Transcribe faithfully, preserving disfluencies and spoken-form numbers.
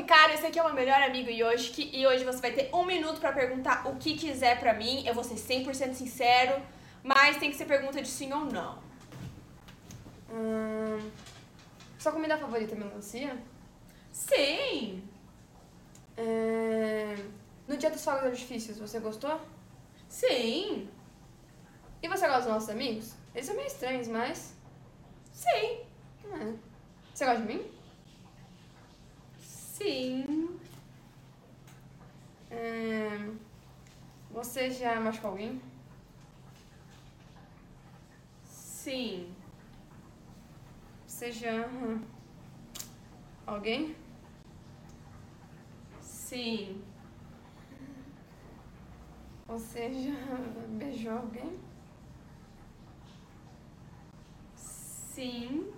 Ricardo, esse aqui é o meu melhor amigo Yoshiki e hoje você vai ter um minuto pra perguntar o que quiser pra mim. Eu vou ser cem por cento sincero, mas tem que ser pergunta de sim ou não. Hum, sua comida favorita é melancia? Sim! É, no dia dos fogos artifícios, você gostou? Sim! E você gosta dos nossos amigos? Eles são meio estranhos, mas... Sim! É. Você gosta de mim? Sim! É, você já machucou alguém? Sim! Você já... Alguém? Sim! Você já beijou alguém? Sim!